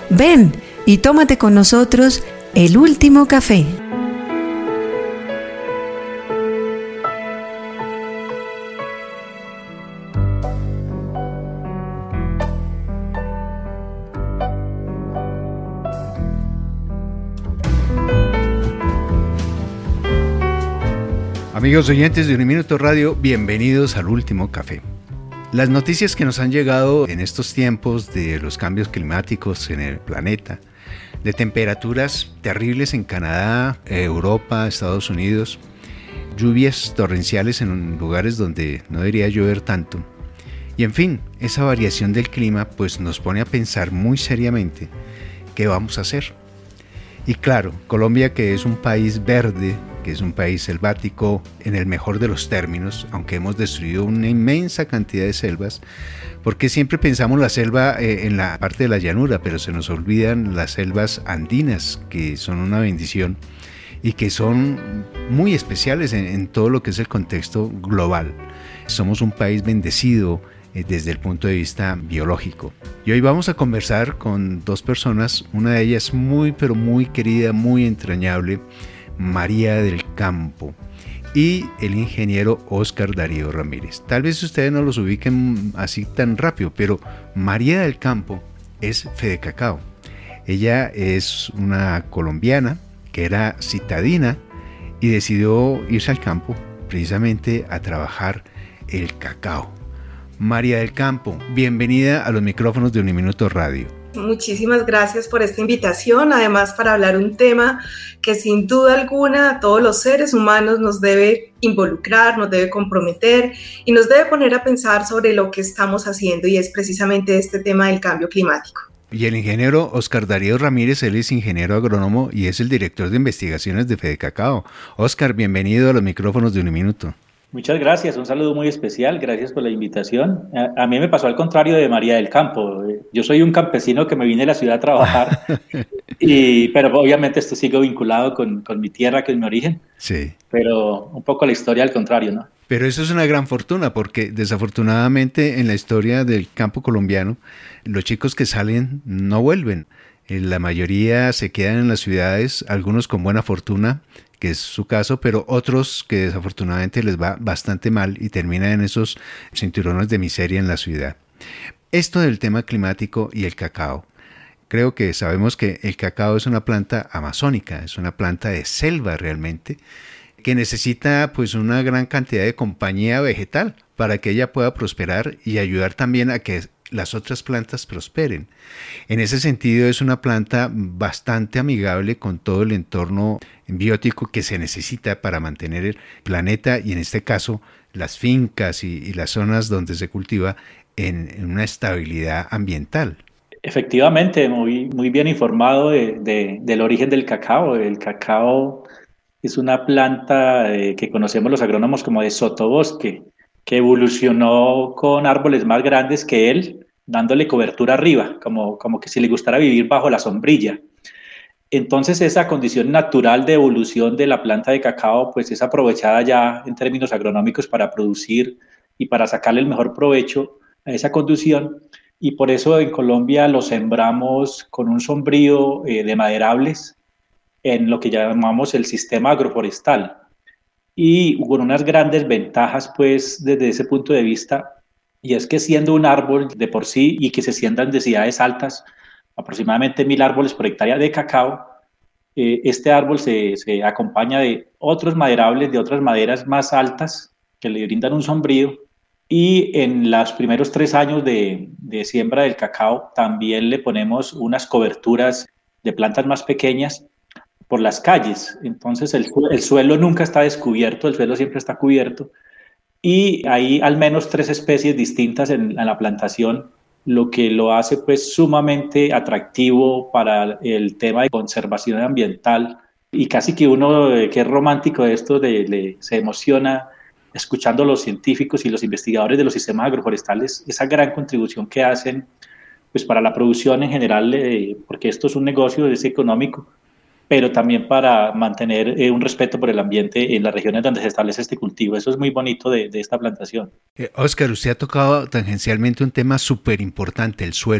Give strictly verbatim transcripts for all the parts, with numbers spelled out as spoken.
Ven y tómate con nosotros el último café. Amigos oyentes de Uniminuto Radio, bienvenidos al último café. Las noticias que nos han llegado en estos tiempos de los cambios climáticos en el planeta, de temperaturas terribles en Canadá, Europa, Estados Unidos, lluvias torrenciales en lugares donde no debería llover tanto, y en fin, esa variación del clima pues nos pone a pensar muy seriamente qué vamos a hacer. Y claro, Colombia, que es un país verde, que es un país selvático en el mejor de los términos, aunque hemos destruido una inmensa cantidad de selvas, porque siempre pensamos la selva eh, en la parte de la llanura, pero se nos olvidan las selvas andinas, que son una bendición y que son muy especiales en, en todo lo que es el contexto global. Somos un país bendecido eh, desde el punto de vista biológico. Y hoy vamos a conversar con dos personas, una de ellas muy pero muy querida, muy entrañable, María del Campo, y el ingeniero Óscar Darío Ramírez. Tal vez ustedes no los ubiquen así tan rápido, pero María del Campo es Fede Cacao. Ella es una colombiana que era citadina y decidió irse al campo precisamente a trabajar el cacao. María del Campo, bienvenida a los micrófonos de Uniminuto Radio. Muchísimas gracias por esta invitación, además para hablar un tema que sin duda alguna a todos los seres humanos nos debe involucrar, nos debe comprometer y nos debe poner a pensar sobre lo que estamos haciendo, y es precisamente este tema del cambio climático. Y el ingeniero Óscar Darío Ramírez, él es ingeniero agrónomo y es el director de investigaciones de Fede Cacao. Óscar, bienvenido a los micrófonos de Uniminuto. Muchas gracias, un saludo muy especial, gracias por la invitación. A, a mí me pasó al contrario de María del Campo. Yo soy un campesino que me vine a la ciudad a trabajar, y, pero obviamente esto sigue vinculado con, con mi tierra, que es mi origen. Sí. Pero un poco la historia al contrario, ¿no? Pero eso es una gran fortuna, porque desafortunadamente en la historia del campo colombiano, los chicos que salen no vuelven. La mayoría se quedan en las ciudades, algunos con buena fortuna, que es su caso, pero otros que desafortunadamente les va bastante mal y terminan en esos cinturones de miseria en la ciudad. Esto del tema climático y el cacao. Creo que sabemos que el cacao es una planta amazónica, es una planta de selva realmente, que necesita pues una gran cantidad de compañía vegetal para que ella pueda prosperar y ayudar también a que las otras plantas prosperen. En ese sentido es una planta bastante amigable con todo el entorno biótico que se necesita para mantener el planeta, y en este caso las fincas y, y las zonas donde se cultiva en, en una estabilidad ambiental. Efectivamente, muy, muy bien informado de, de, del origen del cacao. El cacao es una planta eh, que conocemos los agrónomos como de sotobosque, que evolucionó con árboles más grandes que él, dándole cobertura arriba, como, como que si le gustara vivir bajo la sombrilla. Entonces esa condición natural de evolución de la planta de cacao pues es aprovechada ya en términos agronómicos para producir y para sacarle el mejor provecho a esa condición, y por eso en Colombia lo sembramos con un sombrío eh, de maderables en lo que llamamos el sistema agroforestal, y con unas grandes ventajas pues desde ese punto de vista, y es que siendo un árbol de por sí y que se siembra en densidades altas, aproximadamente mil árboles por hectárea de cacao, eh, este árbol se, se acompaña de otros maderables, de otras maderas más altas que le brindan un sombrío, y en los primeros tres años de, de siembra del cacao también le ponemos unas coberturas de plantas más pequeñas por las calles. Entonces el, el suelo nunca está descubierto, el suelo siempre está cubierto, y hay al menos tres especies distintas en, en la plantación, lo que lo hace pues sumamente atractivo para el tema de conservación ambiental, y casi que uno eh, que es romántico de esto de, de, se emociona escuchando a los científicos y los investigadores de los sistemas agroforestales, esa gran contribución que hacen pues para la producción en general, eh, porque esto es un negocio, es económico, pero también para mantener eh, un respeto por el ambiente en las regiones donde se establece este cultivo. Eso es muy bonito de, de esta plantación. Eh, Óscar, usted ha tocado tangencialmente un tema súper importante, el suelo.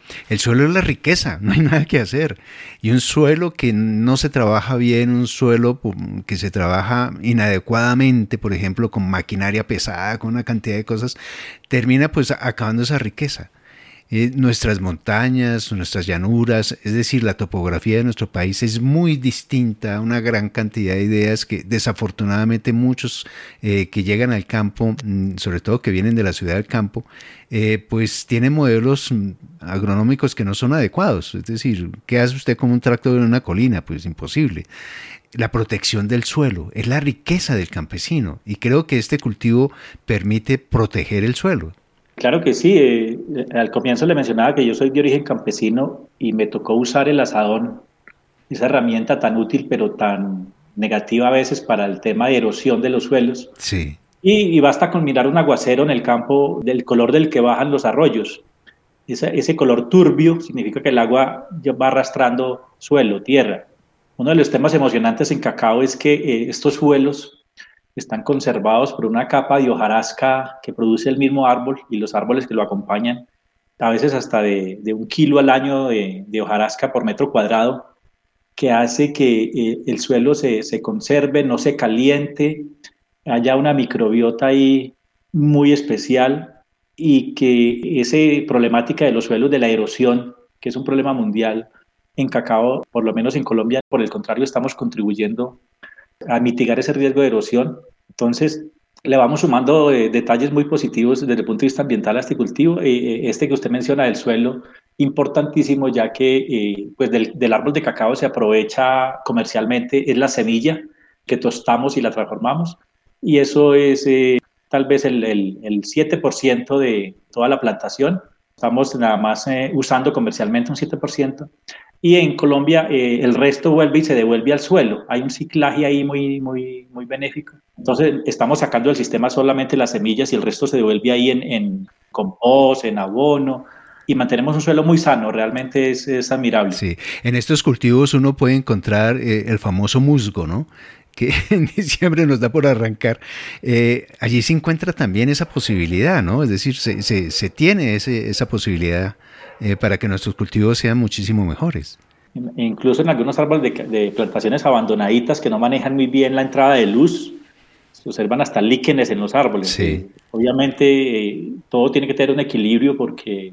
El suelo es la riqueza, no hay nada que hacer. Y un suelo que no se trabaja bien, un suelo que se trabaja inadecuadamente, por ejemplo, con maquinaria pesada, con una cantidad de cosas, termina pues acabando esa riqueza. Eh, nuestras montañas, nuestras llanuras, es decir, la topografía de nuestro país es muy distinta, una gran cantidad de ideas que desafortunadamente muchos eh, que llegan al campo, sobre todo que vienen de la ciudad del campo, eh, pues tienen modelos agronómicos que no son adecuados. Es decir, ¿qué hace usted con un tractor en una colina? Pues imposible. La protección del suelo es la riqueza del campesino y creo que este cultivo permite proteger el suelo. Claro que sí, eh, al comienzo le mencionaba que yo soy de origen campesino y me tocó usar el azadón, esa herramienta tan útil pero tan negativa a veces para el tema de erosión de los suelos. Sí. Y, y basta con mirar un aguacero en el campo del color del que bajan los arroyos. Ese, ese color turbio significa que el agua va arrastrando suelo, tierra. Uno de los temas emocionantes en cacao es que eh, estos suelos están conservados por una capa de hojarasca que produce el mismo árbol y los árboles que lo acompañan, a veces hasta de, de un kilo al año de, de hojarasca por metro cuadrado, que hace que eh, el suelo se, se conserve, no se caliente, haya una microbiota ahí muy especial y que esa problemática de los suelos, de la erosión, que es un problema mundial, en cacao, por lo menos en Colombia, por el contrario, estamos contribuyendo a mitigar ese riesgo de erosión. Entonces, le vamos sumando eh, detalles muy positivos desde el punto de vista ambiental a este cultivo. Eh, este que usted menciona del suelo, importantísimo, ya que eh, pues del, del árbol de cacao se aprovecha comercialmente, es la semilla que tostamos y la transformamos, y eso es eh, tal vez el, el, el siete por ciento de toda la plantación. Estamos nada más eh, usando comercialmente un siete por ciento. Y en Colombia eh, el resto vuelve y se devuelve al suelo. Hay un ciclaje ahí muy, muy, muy benéfico. Entonces estamos sacando del sistema solamente las semillas y el resto se devuelve ahí en, en compost, en abono, y mantenemos un suelo muy sano. Realmente es, es admirable. Sí, en estos cultivos uno puede encontrar eh, el famoso musgo, ¿no?, que en diciembre nos da por arrancar. Eh, allí se encuentra también esa posibilidad, ¿no? Es decir, se, se, se tiene ese, esa posibilidad eh, para que nuestros cultivos sean muchísimo mejores. Incluso en algunos árboles de, de plantaciones abandonaditas que no manejan muy bien la entrada de luz, se observan hasta líquenes en los árboles. Sí. Eh, obviamente eh, todo tiene que tener un equilibrio porque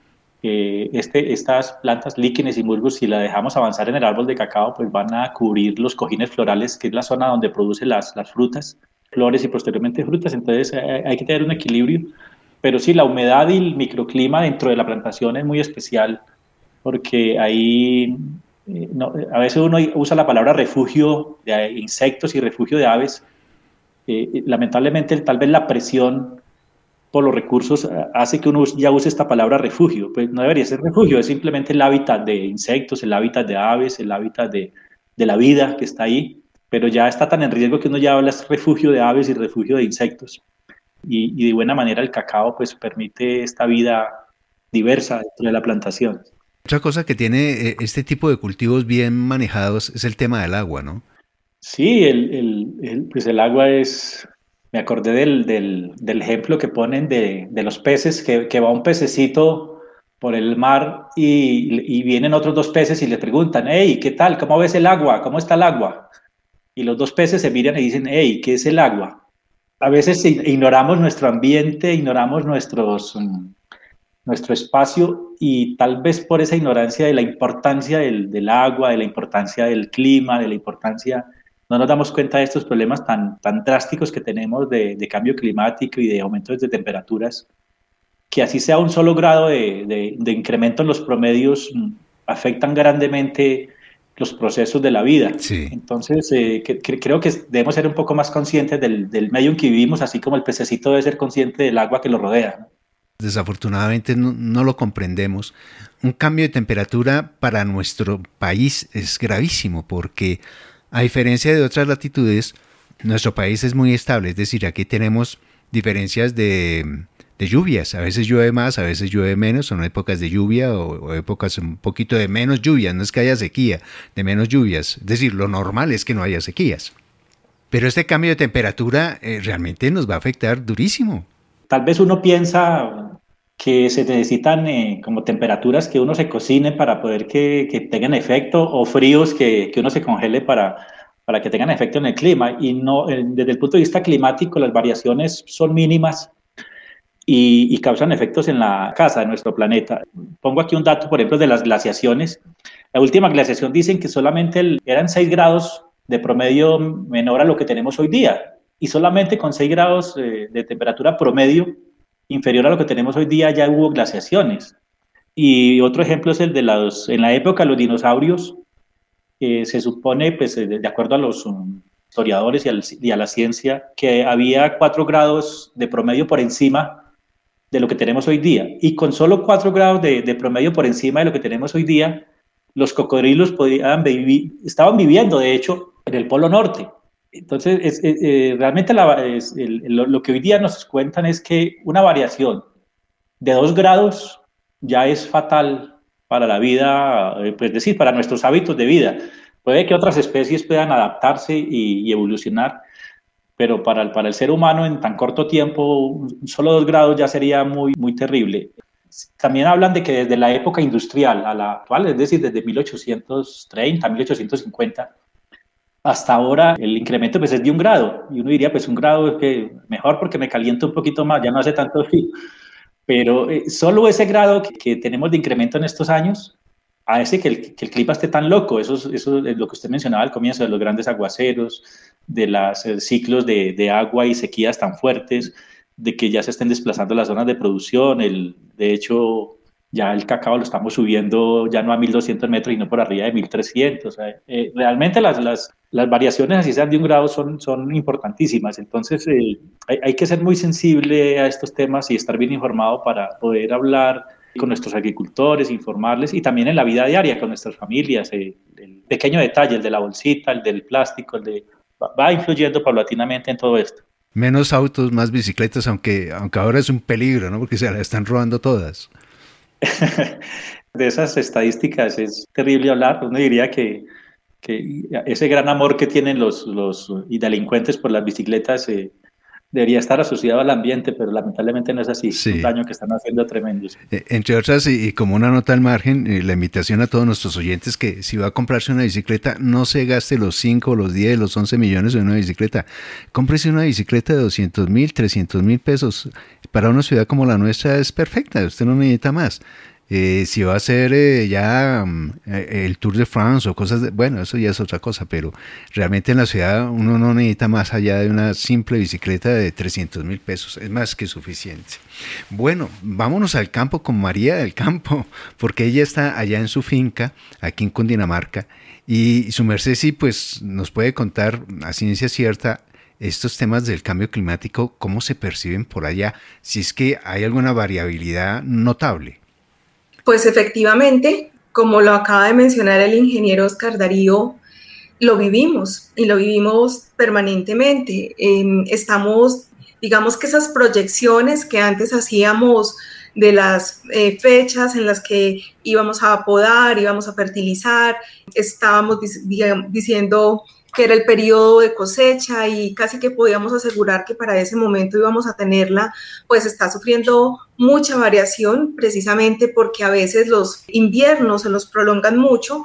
eh, este, estas plantas, líquenes y musgos, si la dejamos avanzar en el árbol de cacao, pues van a cubrir los cojines florales, que es la zona donde produce las, las frutas, flores y posteriormente frutas. Entonces eh, hay que tener un equilibrio. Pero sí, la humedad y el microclima dentro de la plantación es muy especial, porque ahí eh, no, a veces uno usa la palabra refugio de insectos y refugio de aves. Eh, lamentablemente, tal vez la presión por los recursos hace que uno ya use esta palabra refugio. Pues no debería ser refugio, es simplemente el hábitat de insectos, el hábitat de aves, el hábitat de, de la vida que está ahí, pero ya está tan en riesgo que uno ya habla de refugio de aves y refugio de insectos. Y, y de buena manera el cacao pues permite esta vida diversa dentro de la plantación. Otra cosa que tiene este tipo de cultivos bien manejados es el tema del agua, ¿no? Sí, el, el, el, pues el agua es... Me acordé del, del, del ejemplo que ponen de, de los peces, que, que va un pececito por el mar y, y vienen otros dos peces y le preguntan, hey, ¿qué tal? ¿Cómo ves el agua? ¿Cómo está el agua? Y los dos peces se miran y dicen, hey, ¿qué es el agua? A veces ignoramos nuestro ambiente, ignoramos nuestros, nuestro espacio y tal vez por esa ignorancia de la importancia del, del agua, de la importancia del clima, de la importancia... No nos damos cuenta de estos problemas tan, tan drásticos que tenemos de, de cambio climático y de aumentos de temperaturas, que así sea un solo grado de, de, de incremento en los promedios, afectan grandemente los procesos de la vida. Sí. Entonces, eh, que, que, creo que debemos ser un poco más conscientes del, del medio en que vivimos, así como el pececito debe ser consciente del agua que lo rodea. Desafortunadamente no, no lo comprendemos. Un cambio de temperatura para nuestro país es gravísimo porque... A diferencia de otras latitudes, nuestro país es muy estable, es decir, aquí tenemos diferencias de, de lluvias, a veces llueve más, a veces llueve menos, son épocas de lluvia o, o épocas un poquito de menos lluvias, no es que haya sequía, de menos lluvias, es decir, lo normal es que no haya sequías. Pero este cambio de temperatura eh, realmente nos va a afectar durísimo. Tal vez uno piensa que se necesitan eh, como temperaturas que uno se cocine para poder que, que tengan efecto, o fríos que, que uno se congele para, para que tengan efecto en el clima. Y no, eh, desde el punto de vista climático, las variaciones son mínimas y, y causan efectos en la casa de nuestro planeta. Pongo aquí un dato, por ejemplo, de las glaciaciones. La última glaciación dicen que solamente el, eran seis grados de promedio menor a lo que tenemos hoy día, y solamente con seis grados eh, de temperatura promedio inferior a lo que tenemos hoy día ya hubo glaciaciones. Y otro ejemplo es el de los, en la época de los dinosaurios, eh, se supone, pues, de acuerdo a los um, historiadores y, al, y a la ciencia, que había cuatro grados de promedio por encima de lo que tenemos hoy día. Y con solo cuatro grados de, de promedio por encima de lo que tenemos hoy día, los cocodrilos podían vivir, estaban viviendo, de hecho, en el Polo Norte. Entonces, es, es, eh, realmente la, es, el, lo, lo que hoy día nos cuentan es que una variación de dos grados ya es fatal para la vida, eh, pues decir, para nuestros hábitos de vida. Puede que otras especies puedan adaptarse y, y evolucionar, pero para el, para el ser humano en tan corto tiempo, solo dos grados ya sería muy, muy terrible. También hablan de que desde la época industrial a la actual, es decir, desde mil ochocientos treinta, mil ochocientos cincuenta, hasta ahora el incremento pues es de un grado, y uno diría pues un grado es que mejor porque me caliento un poquito más, ya no hace tanto frío, pero eh, solo ese grado que, que tenemos de incremento en estos años hace que el, que el clima esté tan loco. Eso, eso es lo que usted mencionaba al comienzo, de los grandes aguaceros, de los eh, ciclos de, de agua y sequías tan fuertes, de que ya se estén desplazando las zonas de producción. El, de hecho, ya el cacao lo estamos subiendo ya no a mil doscientos metros, sino por arriba de mil trescientos. O sea, eh, realmente las, las, las variaciones, así sean de un grado, son, son importantísimas. Entonces, eh, hay, hay que ser muy sensible a estos temas y estar bien informado para poder hablar con nuestros agricultores, informarles, y también en la vida diaria con nuestras familias. Eh, el pequeño detalle, el de la bolsita, el del plástico, el de, va influyendo paulatinamente en todo esto. Menos autos, más bicicletas, aunque, aunque ahora es un peligro, ¿no? Porque se las están robando todas. De esas estadísticas es terrible hablar. Uno diría que, que ese gran amor que tienen los, los y delincuentes por las bicicletas eh, debería estar asociado al ambiente, pero lamentablemente no es así. Sí. Es un daño que están haciendo tremendo. Eh, entre otras, y, y como una nota al margen, eh, la invitación a todos nuestros oyentes que si va a comprarse una bicicleta, no se gaste los cinco, los diez, los once millones en una bicicleta. Cómprese una bicicleta de doscientos mil, trescientos mil pesos. Para una ciudad como la nuestra es perfecta, usted no necesita más. Eh, si va a hacer eh, ya eh, el Tour de France o cosas de, bueno, eso ya es otra cosa, pero realmente en la ciudad uno no necesita más allá de una simple bicicleta de trescientos mil pesos, es más que suficiente. Bueno, vámonos al campo con María del Campo, porque ella está allá en su finca, aquí en Cundinamarca, y su merced sí pues nos puede contar a ciencia cierta estos temas del cambio climático, cómo se perciben por allá, si es que hay alguna variabilidad notable. Pues efectivamente, como lo acaba de mencionar el ingeniero Oscar Darío, lo vivimos y lo vivimos permanentemente. Eh, estamos, digamos que esas proyecciones que antes hacíamos de las eh, fechas en las que íbamos a podar, íbamos a fertilizar, estábamos dic- diciendo que era el periodo de cosecha y casi que podíamos asegurar que para ese momento íbamos a tenerla, pues está sufriendo mucha variación precisamente porque a veces los inviernos se los prolongan mucho,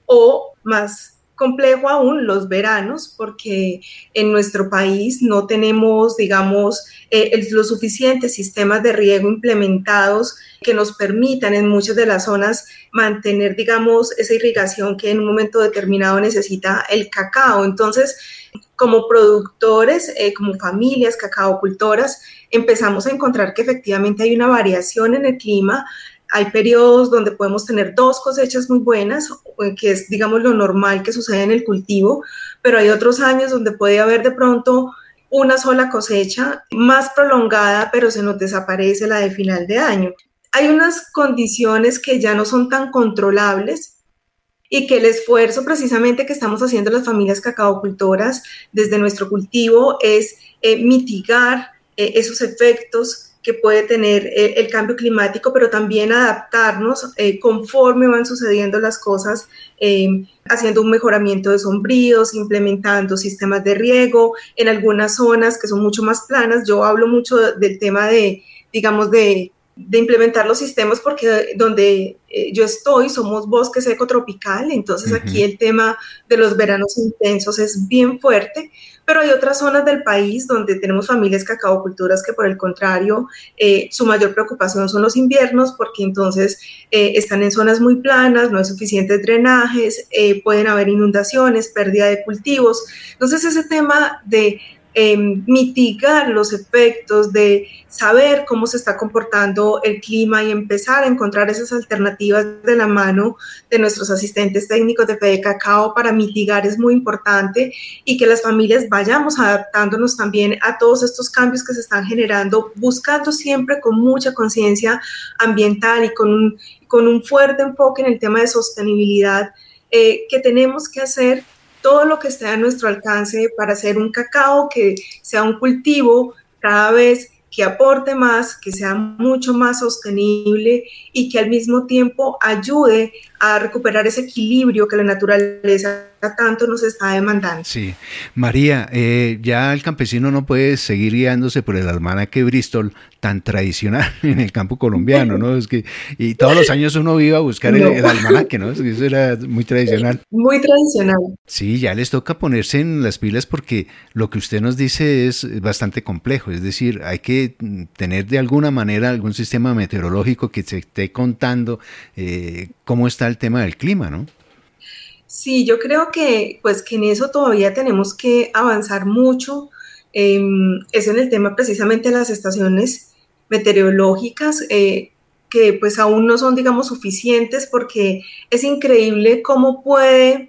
o más complejo aún los veranos, porque en nuestro país no tenemos, digamos, eh, los suficientes sistemas de riego implementados que nos permitan en muchas de las zonas mantener, digamos, esa irrigación que en un momento determinado necesita el cacao. Entonces, como productores, eh, como familias cacaocultoras, empezamos a encontrar que efectivamente hay una variación en el clima. Hay periodos donde podemos tener dos cosechas muy buenas, que es, digamos, lo normal que sucede en el cultivo, pero hay otros años donde puede haber de pronto una sola cosecha más prolongada, pero se nos desaparece la de final de año. Hay unas condiciones que ya no son tan controlables y que el esfuerzo precisamente que estamos haciendo las familias cacaocultoras desde nuestro cultivo es eh, mitigar eh, esos efectos que puede tener eh, el cambio climático, pero también adaptarnos eh, conforme van sucediendo las cosas, eh, haciendo un mejoramiento de sombríos, implementando sistemas de riego en algunas zonas que son mucho más planas. Yo hablo mucho del tema de, digamos, de de implementar los sistemas, porque donde eh, yo estoy somos bosques ecotropical, entonces uh-huh. aquí el tema de los veranos intensos es bien fuerte, pero hay otras zonas del país donde tenemos familias cacaocultoras que por el contrario eh, su mayor preocupación son los inviernos, porque entonces eh, están en zonas muy planas, no hay suficientes drenajes, eh, pueden haber inundaciones, pérdida de cultivos. Entonces ese tema de Eh, mitigar los efectos, de saber cómo se está comportando el clima y empezar a encontrar esas alternativas de la mano de nuestros asistentes técnicos de Fede Cacao para mitigar es muy importante, y que las familias vayamos adaptándonos también a todos estos cambios que se están generando, buscando siempre con mucha conciencia ambiental y con un, con un fuerte enfoque en el tema de sostenibilidad, eh, que tenemos que hacer todo lo que esté a nuestro alcance para hacer un cacao que sea un cultivo cada vez que aporte más, que sea mucho más sostenible y que al mismo tiempo ayude a recuperar ese equilibrio que la naturaleza tanto nos está demandando. Sí. María, eh, ya el campesino no puede seguir guiándose por el almanaque Bristol tan tradicional en el campo colombiano, ¿no? Es que, y todos los años uno iba a buscar no. el, el almanaque, ¿no? Es que eso era muy tradicional. Muy tradicional. Sí, ya les toca ponerse en las pilas, porque lo que usted nos dice es bastante complejo, es decir, hay que tener de alguna manera algún sistema meteorológico que se esté contando eh, cómo está el tema del clima, ¿no? Sí, yo creo que, pues, que en eso todavía tenemos que avanzar mucho. Eh, es en el tema precisamente de las estaciones meteorológicas, eh, que pues aún no son, digamos, suficientes, porque es increíble cómo puede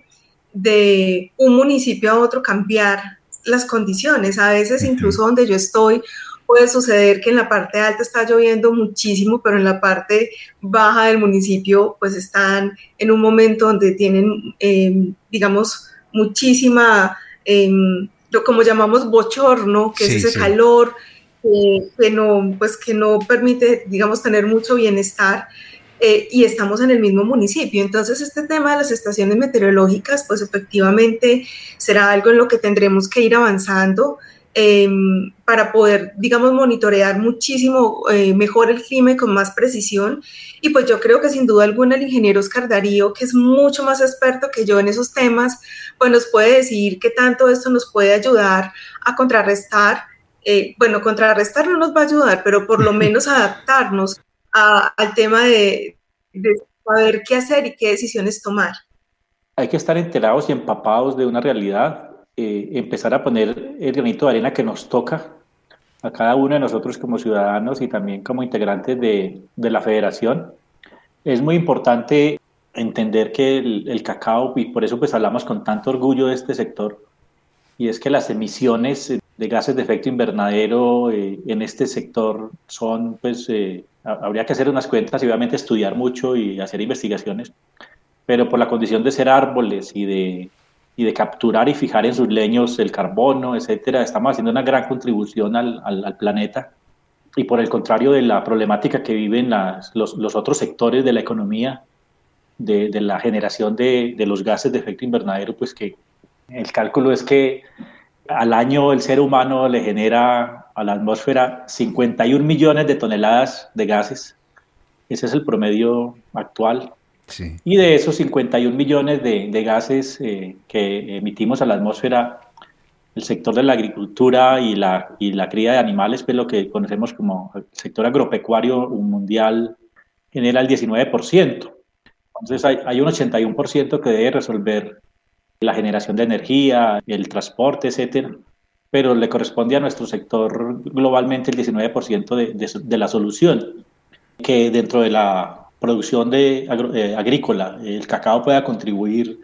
de un municipio a otro cambiar las condiciones. A veces incluso donde yo estoy puede suceder que en la parte alta está lloviendo muchísimo, pero en la parte baja del municipio pues están en un momento donde tienen, eh, digamos, muchísima, eh, lo como llamamos bochorno, que sí, es ese sí. calor eh, que, no, pues, que no permite, digamos, tener mucho bienestar. Eh, y estamos en el mismo municipio. Entonces este tema de las estaciones meteorológicas pues efectivamente será algo en lo que tendremos que ir avanzando eh, para poder, digamos, monitorear muchísimo eh, mejor el clima y con más precisión. Y pues yo creo que sin duda alguna el ingeniero Oscar Darío, que es mucho más experto que yo en esos temas, pues nos puede decir qué tanto esto nos puede ayudar a contrarrestar. Eh, bueno, contrarrestar no nos va a ayudar, pero por lo menos adaptarnos A, al tema de, de saber qué hacer y qué decisiones tomar. Hay que estar enterados y empapados de una realidad, eh, empezar a poner el granito de arena que nos toca a cada uno de nosotros como ciudadanos y también como integrantes de, de la federación. Es muy importante entender que el, el cacao, y por eso pues hablamos con tanto orgullo de este sector, y es que las emisiones de gases de efecto invernadero eh, en este sector son, pues, eh, habría que hacer unas cuentas y obviamente estudiar mucho y hacer investigaciones, pero por la condición de ser árboles y de, y de capturar y fijar en sus leños el carbono, etcétera, estamos haciendo una gran contribución al, al, al planeta. Y por el contrario de la problemática que viven las, los, los otros sectores de la economía, de, de la generación de, de los gases de efecto invernadero, pues que el cálculo es que al año el ser humano le genera a la atmósfera cincuenta y un millones de toneladas de gases. Ese es el promedio actual. Sí. Y de esos cincuenta y un millones de, de gases eh, que emitimos a la atmósfera, el sector de la agricultura y la, y la cría de animales, pues lo que conocemos como el sector agropecuario mundial, genera el diecinueve por ciento. Entonces hay, hay un ochenta y uno por ciento que debe resolver la generación de energía, el transporte, etcétera, pero le corresponde a nuestro sector globalmente el diecinueve por ciento de, de, de la solución, que dentro de la producción de agro, eh, agrícola el cacao pueda contribuir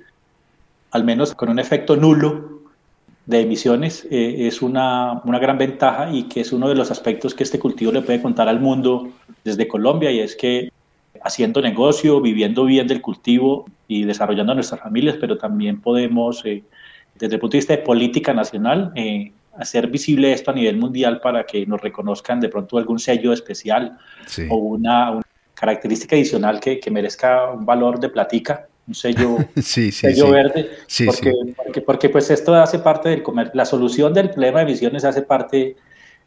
al menos con un efecto nulo de emisiones, eh, es una, una gran ventaja, y que es uno de los aspectos que este cultivo le puede contar al mundo desde Colombia, y es que haciendo negocio, viviendo bien del cultivo y desarrollando nuestras familias, pero también podemos, eh, desde el punto de vista de política nacional, eh, hacer visible esto a nivel mundial para que nos reconozcan de pronto algún sello especial, sí, o una, una característica adicional que, que merezca un valor de platica, un sello, sí, sí, sello sí. verde, sí, porque, sí. Porque, porque pues esto hace parte del comercio, la solución del problema de emisiones hace parte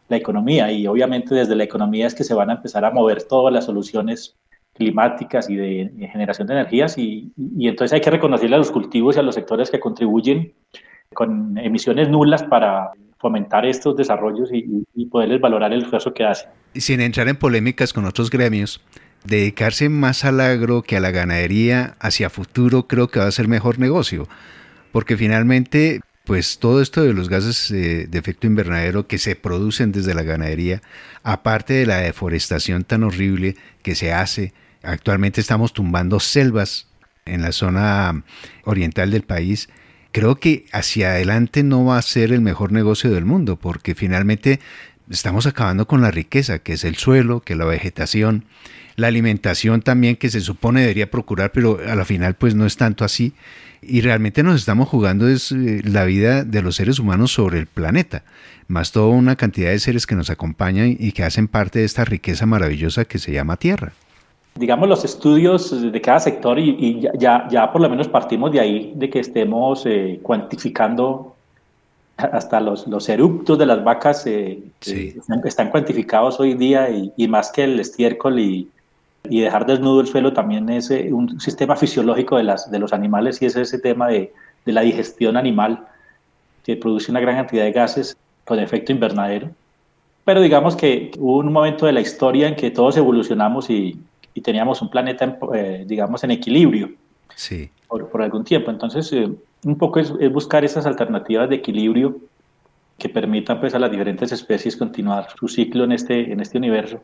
la economía, y obviamente desde la economía es que se van a empezar a mover todas las soluciones climáticas y de, de generación de energías, y, y entonces hay que reconocerle a los cultivos y a los sectores que contribuyen con emisiones nulas para fomentar estos desarrollos y, y poderles valorar el esfuerzo que hacen. Sin entrar en polémicas con otros gremios, dedicarse más al agro que a la ganadería hacia futuro creo que va a ser mejor negocio, porque finalmente pues todo esto de los gases eh, de efecto invernadero que se producen desde la ganadería, aparte de la deforestación tan horrible que se hace, actualmente estamos tumbando selvas en la zona oriental del país. Creo que hacia adelante no va a ser el mejor negocio del mundo, porque finalmente estamos acabando con la riqueza, que es el suelo, que es la vegetación, la alimentación también, que se supone debería procurar, pero a la final pues no es tanto así. Y realmente nos estamos jugando es eh, la vida de los seres humanos sobre el planeta, más toda una cantidad de seres que nos acompañan y que hacen parte de esta riqueza maravillosa que se llama Tierra. Digamos, los estudios de cada sector, y, y ya, ya, ya por lo menos partimos de ahí, de que estemos eh, cuantificando hasta los, los eruptos de las vacas, eh, sí. eh, están, están cuantificados hoy día, y, y más que el estiércol y, y dejar desnudo el suelo también es eh, un sistema fisiológico de, las, de los animales, y es ese tema de, de la digestión animal, que produce una gran cantidad de gases con efecto invernadero. Pero digamos que hubo un momento de la historia en que todos evolucionamos y y teníamos un planeta, en, eh, digamos, en equilibrio sí. por, por algún tiempo. Entonces, eh, un poco es, es buscar esas alternativas de equilibrio que permitan pues, a las diferentes especies continuar su ciclo en este, en este universo,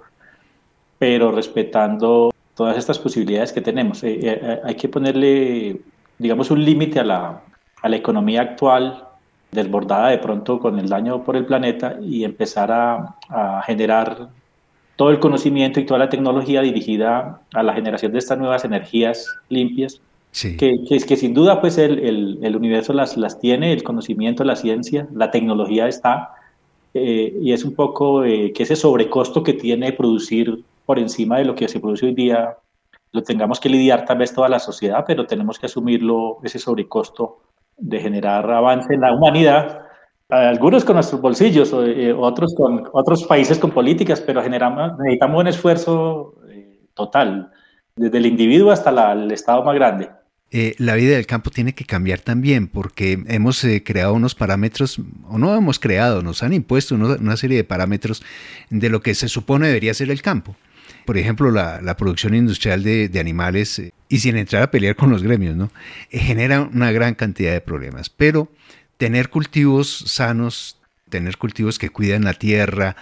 pero respetando todas estas posibilidades que tenemos. Eh, eh, hay que ponerle, digamos, un límite a la, a la economía actual, desbordada de pronto con el daño por el planeta, y empezar a, a generar todo el conocimiento y toda la tecnología dirigida a la generación de estas nuevas energías limpias, sí. que, que, que sin duda pues el, el, el universo las, las tiene, el conocimiento, la ciencia, la tecnología está, eh, y es un poco eh, que ese sobrecosto que tiene producir por encima de lo que se produce hoy día, lo tengamos que lidiar tal vez toda la sociedad, pero tenemos que asumirlo, ese sobrecosto de generar avance en la humanidad, algunos con nuestros bolsillos, eh, otros con otros países con políticas, pero generamos, necesitamos un esfuerzo eh, total, desde el individuo hasta la, el Estado más grande. Eh, la vida del campo tiene que cambiar también, porque hemos eh, creado unos parámetros, o no hemos creado, nos han impuesto una, una serie de parámetros de lo que se supone debería ser el campo. Por ejemplo, la, la producción industrial de, de animales, eh, y sin entrar a pelear con los gremios, ¿no? Eh, genera una gran cantidad de problemas, pero tener cultivos sanos, tener cultivos que cuidan la tierra,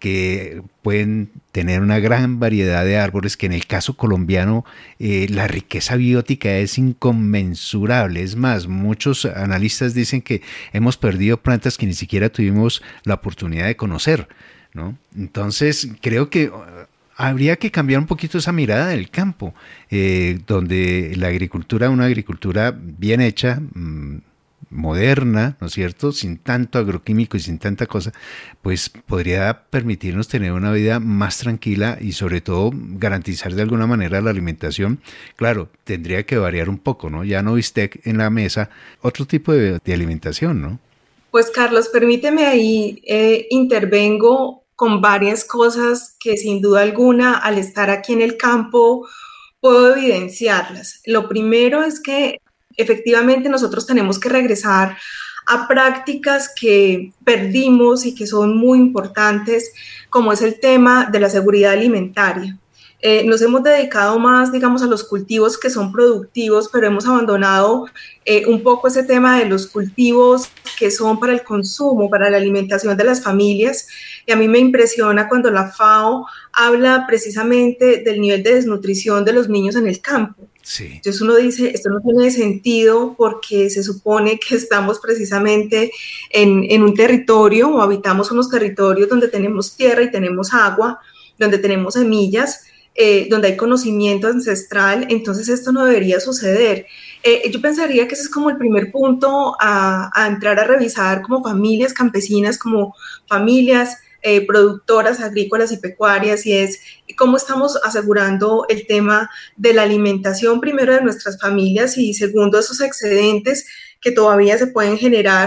que pueden tener una gran variedad de árboles, que en el caso colombiano eh, la riqueza biótica es inconmensurable. Es más, muchos analistas dicen que hemos perdido plantas que ni siquiera tuvimos la oportunidad de conocer, ¿no? Entonces, creo que habría que cambiar un poquito esa mirada del campo, eh, donde la agricultura, una agricultura bien hecha, mmm, moderna, ¿no es cierto?, sin tanto agroquímico y sin tanta cosa, pues podría permitirnos tener una vida más tranquila y sobre todo garantizar de alguna manera la alimentación. Claro, tendría que variar un poco, ¿no? Ya no bistec en la mesa, otro tipo de, de alimentación, ¿no? Pues Carlos, permíteme ahí, eh, intervengo con varias cosas que sin duda alguna al estar aquí en el campo puedo evidenciarlas. Lo primero es que efectivamente nosotros tenemos que regresar a prácticas que perdimos y que son muy importantes, como es el tema de la seguridad alimentaria. Eh, nos hemos dedicado más, digamos, a los cultivos que son productivos, pero hemos abandonado eh, un poco ese tema de los cultivos que son para el consumo, para la alimentación de las familias. Y a mí me impresiona cuando la FAO habla precisamente del nivel de desnutrición de los niños en el campo. Sí. Entonces uno dice, esto no tiene sentido porque se supone que estamos precisamente en, en un territorio o habitamos unos territorios donde tenemos tierra y tenemos agua, donde tenemos semillas, eh, donde hay conocimiento ancestral, entonces esto no debería suceder. Eh, yo pensaría que ese es como el primer punto a, a entrar a revisar como familias campesinas, como familias Eh, productoras agrícolas y pecuarias, y es cómo estamos asegurando el tema de la alimentación, primero de nuestras familias y segundo esos excedentes que todavía se pueden generar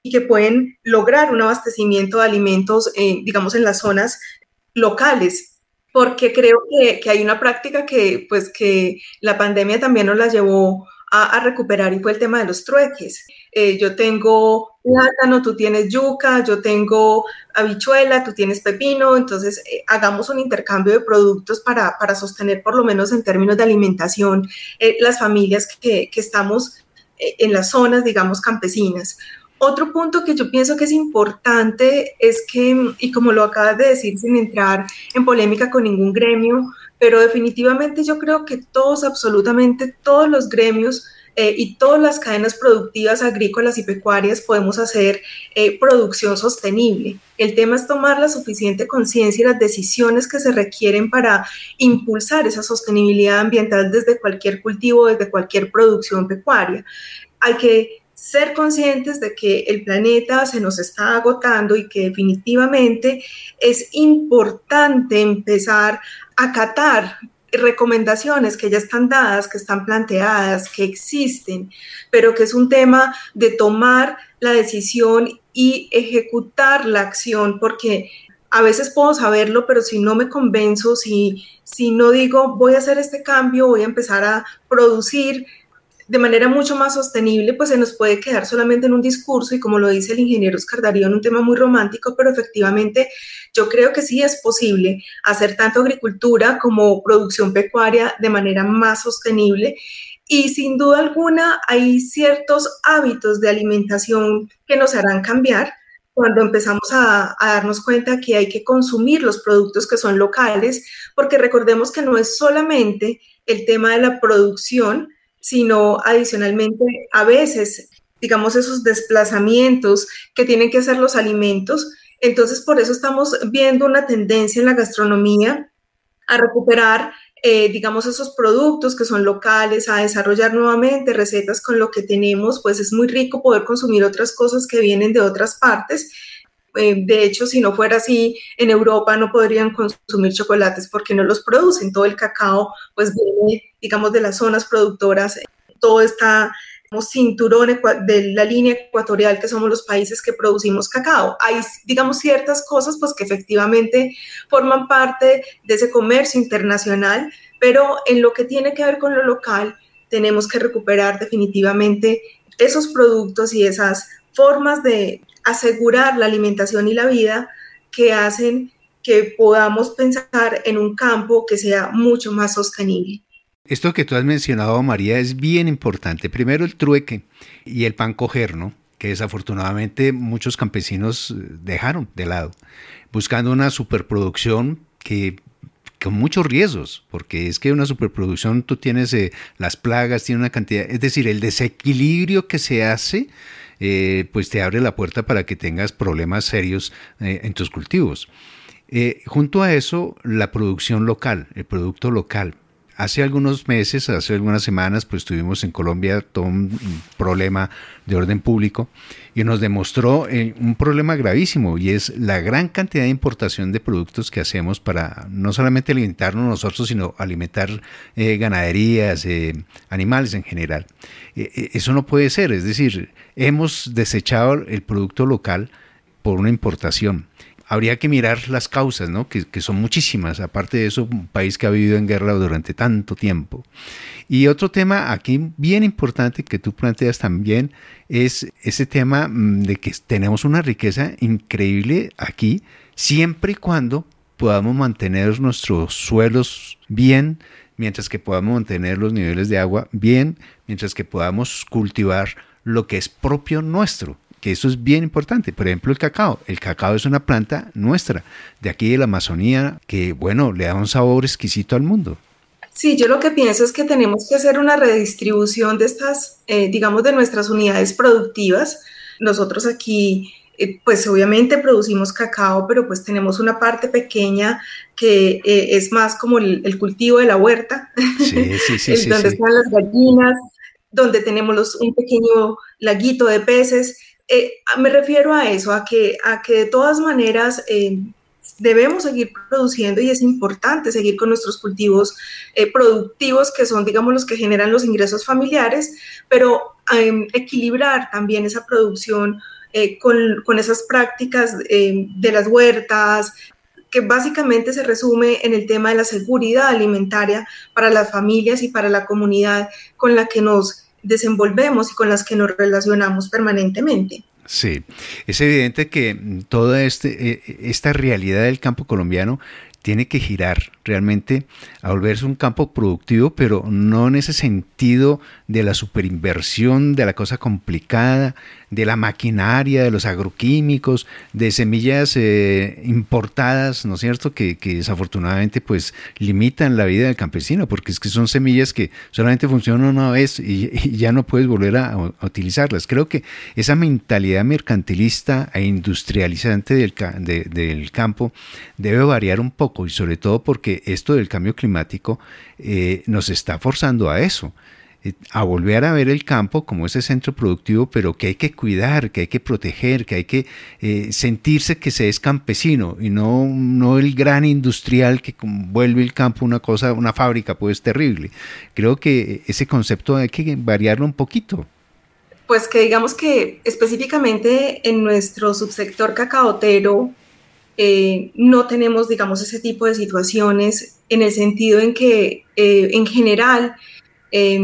y que pueden lograr un abastecimiento de alimentos, eh, digamos, en las zonas locales, porque creo que, que hay una práctica que, pues, que la pandemia también nos la llevó a, a recuperar y fue el tema de los trueques. Eh, yo tengo plátano, tú tienes yuca, yo tengo habichuela, tú tienes pepino, entonces eh, hagamos un intercambio de productos para, para sostener por lo menos en términos de alimentación eh, las familias que, que estamos eh, en las zonas, digamos, campesinas. Otro punto que yo pienso que es importante es que, y como lo acabas de decir sin entrar en polémica con ningún gremio, pero definitivamente yo creo que todos, absolutamente todos los gremios eh, y todas las cadenas productivas agrícolas y pecuarias podemos hacer eh, producción sostenible. El tema es tomar la suficiente conciencia y las decisiones que se requieren para impulsar esa sostenibilidad ambiental desde cualquier cultivo, desde cualquier producción pecuaria. Hay que ser conscientes de que el planeta se nos está agotando y que definitivamente es importante empezar a acatar recomendaciones que ya están dadas, que están planteadas, que existen, pero que es un tema de tomar la decisión y ejecutar la acción, porque a veces puedo saberlo, pero si no me convenzo, si, si no digo voy a hacer este cambio, voy a empezar a producir de manera mucho más sostenible, pues se nos puede quedar solamente en un discurso y como lo dice el ingeniero Oscar Darío, en un tema muy romántico, pero efectivamente yo creo que sí es posible hacer tanto agricultura como producción pecuaria de manera más sostenible y sin duda alguna hay ciertos hábitos de alimentación que nos harán cambiar cuando empezamos a, a darnos cuenta que hay que consumir los productos que son locales, porque recordemos que no es solamente el tema de la producción, sino adicionalmente a veces, digamos, esos desplazamientos que tienen que hacer los alimentos. Entonces, por eso estamos viendo una tendencia en la gastronomía a recuperar, eh, digamos, esos productos que son locales, a desarrollar nuevamente recetas con lo que tenemos, pues es muy rico poder consumir otras cosas que vienen de otras partes. Eh, de hecho, si no fuera así, en Europa no podrían consumir chocolates porque no los producen. Todo el cacao, pues viene, digamos, de las zonas productoras. Todo está como cinturón de la línea ecuatorial, que somos los países que producimos cacao. Hay, digamos, ciertas cosas, pues, que efectivamente forman parte de ese comercio internacional, pero en lo que tiene que ver con lo local, tenemos que recuperar definitivamente esos productos y esas formas de asegurar la alimentación y la vida que hacen que podamos pensar en un campo que sea mucho más sostenible. Esto que tú has mencionado, María, es bien importante. Primero el trueque y el pan coger, ¿no? Que desafortunadamente muchos campesinos dejaron de lado, buscando una superproducción que con muchos riesgos, porque es que una superproducción tú tienes eh, las plagas, tiene una cantidad, es decir, el desequilibrio que se hace Eh, pues te abre la puerta para que tengas problemas serios eh, en tus cultivos. Eh, junto a eso, la producción local, el producto local. Hace algunos meses, hace algunas semanas, pues tuvimos en Colombia todo un problema de orden público y nos demostró eh, un problema gravísimo, y es la gran cantidad de importación de productos que hacemos para no solamente alimentarnos nosotros, sino alimentar eh, ganaderías, eh, animales en general. Eh, eso no puede ser, es decir, hemos desechado el producto local por una importación. Habría que mirar las causas, ¿no? que, que son muchísimas. Aparte de eso, un país que ha vivido en guerra durante tanto tiempo. Y otro tema aquí bien importante que tú planteas también es ese tema de que tenemos una riqueza increíble aquí, siempre y cuando podamos mantener nuestros suelos bien, mientras que podamos mantener los niveles de agua bien, mientras que podamos cultivar lo que es propio nuestro, que eso es bien importante. Por ejemplo, el cacao. El cacao es una planta nuestra, de aquí de la Amazonía, que, bueno, le da un sabor exquisito al mundo. Sí, yo lo que pienso es que tenemos que hacer una redistribución de estas, eh, digamos, de nuestras unidades productivas. Nosotros aquí, eh, pues obviamente producimos cacao, pero pues tenemos una parte pequeña que eh, es más como el, el cultivo de la huerta, sí, sí, sí, sí, donde sí. están las gallinas, donde tenemos los, un pequeño laguito de peces. Eh, me refiero a eso, a que, a que de todas maneras eh, debemos seguir produciendo y es importante seguir con nuestros cultivos eh, productivos, que son, digamos, los que generan los ingresos familiares, pero eh, equilibrar también esa producción eh, con, con esas prácticas eh, de las huertas, que básicamente se resume en el tema de la seguridad alimentaria para las familias y para la comunidad con la que nos desenvolvemos y con las que nos relacionamos permanentemente. Sí, es evidente que toda este, esta realidad del campo colombiano tiene que girar realmente a volverse un campo productivo, pero no en ese sentido de la superinversión, de la cosa complicada, de la maquinaria, de los agroquímicos, de semillas eh, importadas, ¿no es cierto?, que, que desafortunadamente pues limitan la vida del campesino, porque es que son semillas que solamente funcionan una vez y, y ya no puedes volver a, a utilizarlas. Creo que esa mentalidad mercantilista e industrializante del, de, del campo debe variar un poco, y sobre todo porque esto del cambio climático eh, nos está forzando a eso, eh, a volver a ver el campo como ese centro productivo, pero que hay que cuidar, que hay que proteger, que hay que eh, sentirse que se es campesino y no, no el gran industrial que vuelve el campo una cosa, una fábrica pues terrible. Creo que ese concepto hay que variarlo un poquito. Pues que digamos que específicamente en nuestro subsector cacaotero, Eh, no tenemos, digamos, ese tipo de situaciones en el sentido en que, eh, en general, eh,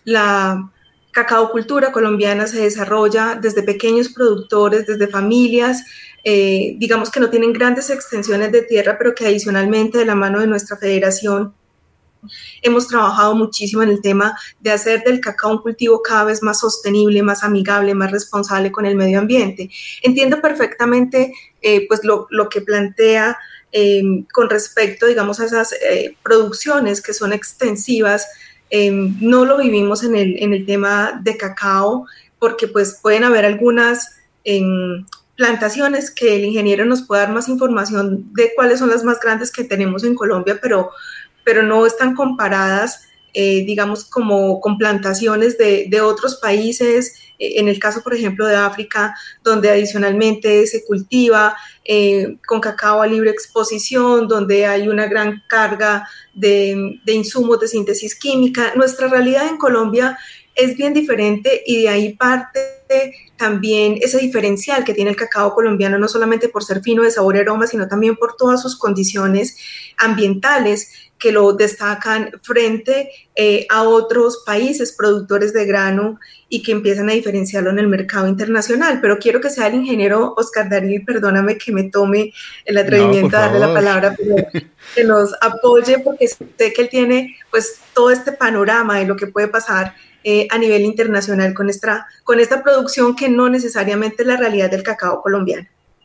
la cacaocultura colombiana se desarrolla desde pequeños productores, desde familias, eh, digamos que no tienen grandes extensiones de tierra, pero que adicionalmente de la mano de nuestra federación hemos trabajado muchísimo en el tema de hacer del cacao un cultivo cada vez más sostenible, más amigable, más responsable con el medio ambiente. Entiendo perfectamente eh, pues lo, lo que plantea eh, con respecto, digamos, a esas eh, producciones que son extensivas. Eh, no lo vivimos en el, en el tema de cacao, porque pues pueden haber algunas eh, plantaciones que el ingeniero nos puede dar más información de cuáles son las más grandes que tenemos en Colombia, pero pero no están comparadas, eh, digamos, como con plantaciones de, de otros países, eh, en el caso, por ejemplo, de África, donde adicionalmente se cultiva eh, con cacao a libre exposición, donde hay una gran carga de, de insumos de síntesis química. Nuestra realidad en Colombia es bien diferente y de ahí parte también ese diferencial que tiene el cacao colombiano, no solamente por ser fino de sabor y aroma, sino también por todas sus condiciones ambientales que lo destacan frente eh, a otros países productores de grano y que empiezan a diferenciarlo en el mercado internacional. Pero quiero que sea el ingeniero Oscar Darío, perdóname que me tome el atrevimiento no, de darle la palabra, pero que nos apoye, porque sé que él tiene pues todo este panorama de lo que puede pasar eh, a nivel internacional con esta, con esta producción que no necesariamente es la realidad del cacao colombiano.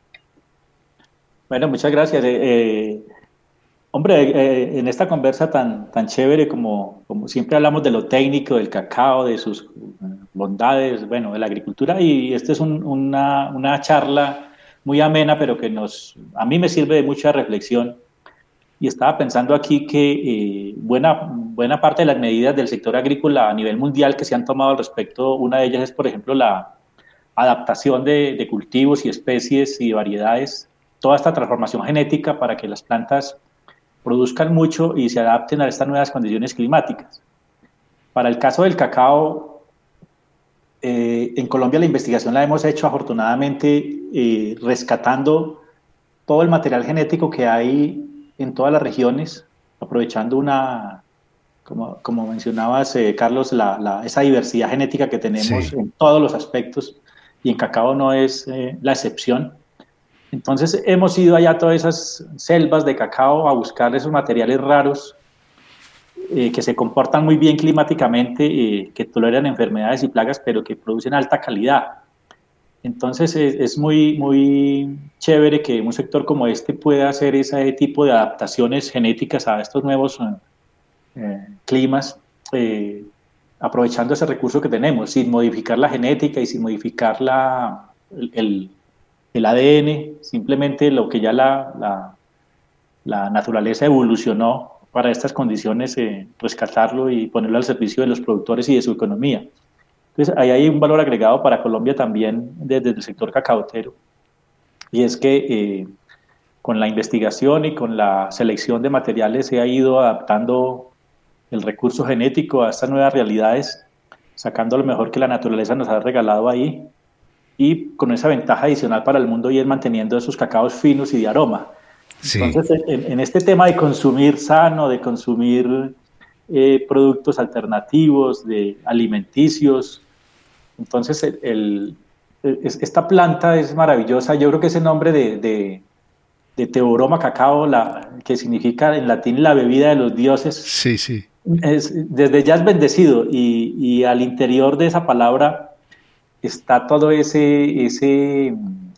Bueno, muchas gracias. Eh, eh... Hombre, eh, en esta conversa tan, tan chévere, como, como siempre hablamos de lo técnico del cacao, de sus bondades, bueno, de la agricultura, y esta es un, una, una charla muy amena, pero que nos, a mí me sirve de mucha reflexión. Y estaba pensando aquí que eh, buena, buena parte de las medidas del sector agrícola a nivel mundial que se han tomado al respecto, una de ellas es, por ejemplo, la adaptación de, de cultivos y especies y variedades, toda esta transformación genética para que las plantas produzcan mucho y se adapten a estas nuevas condiciones climáticas. Para el caso del cacao, eh, en Colombia la investigación la hemos hecho afortunadamente eh, rescatando todo el material genético que hay en todas las regiones, aprovechando una, como, como mencionabas, eh, Carlos, la, la, esa diversidad genética que tenemos sí. en todos los aspectos, y en cacao no es eh, la excepción. Entonces hemos ido allá a todas esas selvas de cacao a buscar esos materiales raros eh, que se comportan muy bien climáticamente, eh, que toleran enfermedades y plagas, pero que producen alta calidad. Entonces es, es muy, muy chévere que un sector como este pueda hacer ese tipo de adaptaciones genéticas a estos nuevos eh, climas, eh, aprovechando ese recurso que tenemos, sin modificar la genética y sin modificar la, el, el el A D N, simplemente lo que ya la, la, la naturaleza evolucionó para estas condiciones, eh, rescatarlo y ponerlo al servicio de los productores y de su economía. Entonces, ahí hay un valor agregado para Colombia también desde el sector cacaotero, y es que eh, con la investigación y con la selección de materiales se ha ido adaptando el recurso genético a estas nuevas realidades, sacando lo mejor que la naturaleza nos ha regalado ahí. y con esa ventaja adicional para el mundo y es manteniendo esos cacaos finos y de aroma. Sí. Entonces, en, en este tema de consumir sano, de consumir eh, productos alternativos, de alimenticios, entonces el, el, el, esta planta es maravillosa. Yo creo que ese nombre de, de, de Theobroma cacao, la, que significa en latín la bebida de los dioses, sí, sí. Es, desde ya es bendecido y, y al interior de esa palabra está todo ese, ese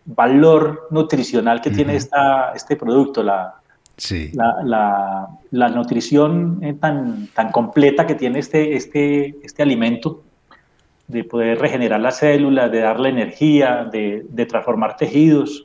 valor nutricional que uh-huh. tiene esta, este producto, la, sí. la, la, la nutrición tan, tan completa que tiene este, este, este alimento, de poder regenerar las células, de darle energía, de, de transformar tejidos,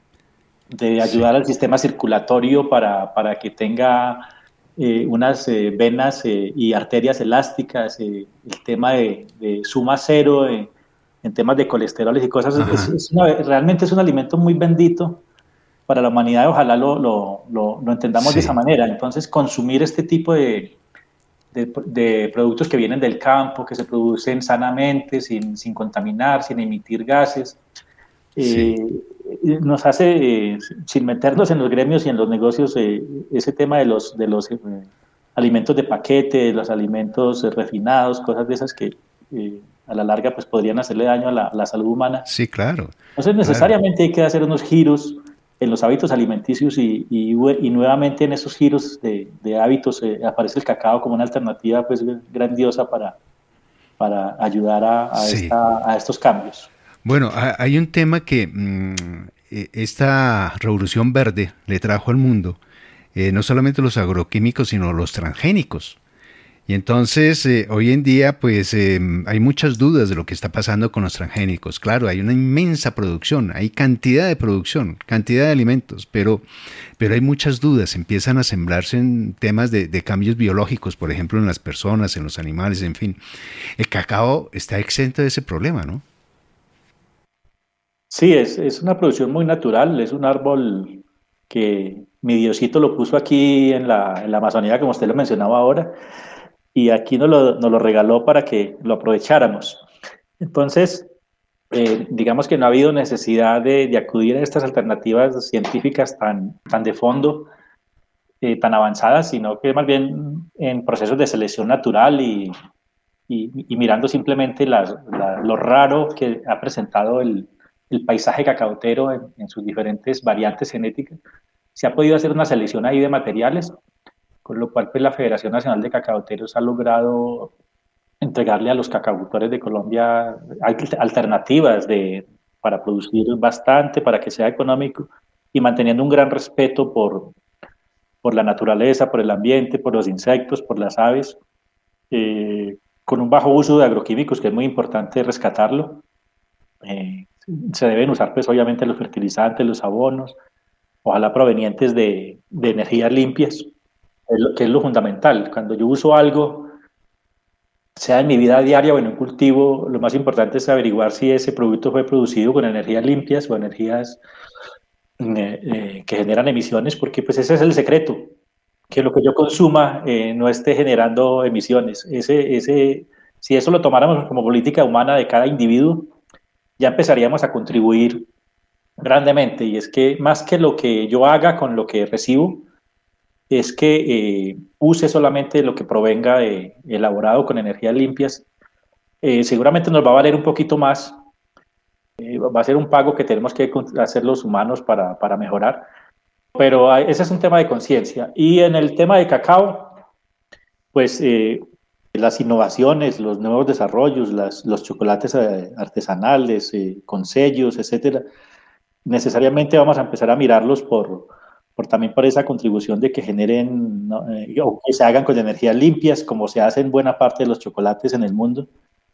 de ayudar sí. al sistema circulatorio para, para que tenga eh, unas eh, venas eh, y arterias elásticas, eh, el tema de, de suma cero, eh, en temas de colesteroles y cosas, es, es una, realmente es un alimento muy bendito para la humanidad, ojalá lo, lo, lo, lo entendamos sí. de esa manera. Entonces, consumir este tipo de, de, de productos que vienen del campo, que se producen sanamente, sin, sin contaminar, sin emitir gases, sí. eh, nos hace, eh, sin meternos en los gremios y en los negocios, eh, ese tema de los, de los eh, alimentos de paquete, de los alimentos eh, refinados, cosas de esas que eh, a la larga pues podrían hacerle daño a la, a la salud humana. Sí, claro. Entonces necesariamente claro. hay que hacer unos giros en los hábitos alimenticios y, y, y nuevamente en esos giros de, de hábitos eh, aparece el cacao como una alternativa pues grandiosa para, para ayudar a, a, sí. esta, a estos cambios. Bueno, hay un tema que mmm, esta revolución verde le trajo al mundo, eh, no solamente los agroquímicos, sino los transgénicos. Y entonces, eh, hoy en día, pues, eh, hay muchas dudas de lo que está pasando con los transgénicos. Claro, hay una inmensa producción, hay cantidad de producción, cantidad de alimentos, pero, pero hay muchas dudas. Empiezan a semblarse en temas de, de cambios biológicos, por ejemplo, en las personas, en los animales, en fin. El cacao está exento de ese problema, ¿no? Sí, es, es una producción muy natural, es un árbol que mi Diosito lo puso aquí en la, en la Amazonía, como usted lo mencionaba ahora, y aquí nos lo, nos lo regaló para que lo aprovecháramos. Entonces, eh, digamos que no ha habido necesidad de, de acudir a estas alternativas científicas tan, tan de fondo, eh, tan avanzadas, sino que más bien en procesos de selección natural y, y, y mirando simplemente las, la, lo raro que ha presentado el, el paisaje cacautero en, en sus diferentes variantes genéticas, se ha podido hacer una selección ahí de materiales, con lo cual pues, la Federación Nacional de Cacauteros ha logrado entregarle a los cacaucultores de Colombia alternativas de, para producir bastante, para que sea económico y manteniendo un gran respeto por, por la naturaleza, por el ambiente, por los insectos, por las aves, eh, con un bajo uso de agroquímicos, que es muy importante rescatarlo. Eh, se deben usar pues obviamente los fertilizantes, los abonos, ojalá provenientes de, de energías limpias, que es lo fundamental. Cuando yo uso algo, sea en mi vida diaria o en un cultivo, lo más importante es averiguar si ese producto fue producido con energías limpias o energías eh, eh, que generan emisiones, porque pues ese es el secreto, que lo que yo consuma eh, no esté generando emisiones. Ese, ese, si eso lo tomáramos como política humana de cada individuo, ya empezaríamos a contribuir grandemente. Y es que más que lo que yo haga con lo que recibo, es que eh, use solamente lo que provenga de, elaborado con energías limpias. Eh, seguramente nos va a valer un poquito más, eh, va a ser un pago que tenemos que hacer los humanos para, para mejorar, pero hay, ese es un tema de conciencia. Y en el tema de cacao, pues eh, las innovaciones, los nuevos desarrollos, las, los chocolates eh, artesanales, eh, con sellos, etcétera, necesariamente vamos a empezar a mirarlos por por también por esa contribución de que generen, ¿no? eh, o que se hagan con energías limpias, como se hace en buena parte de los chocolates en el mundo.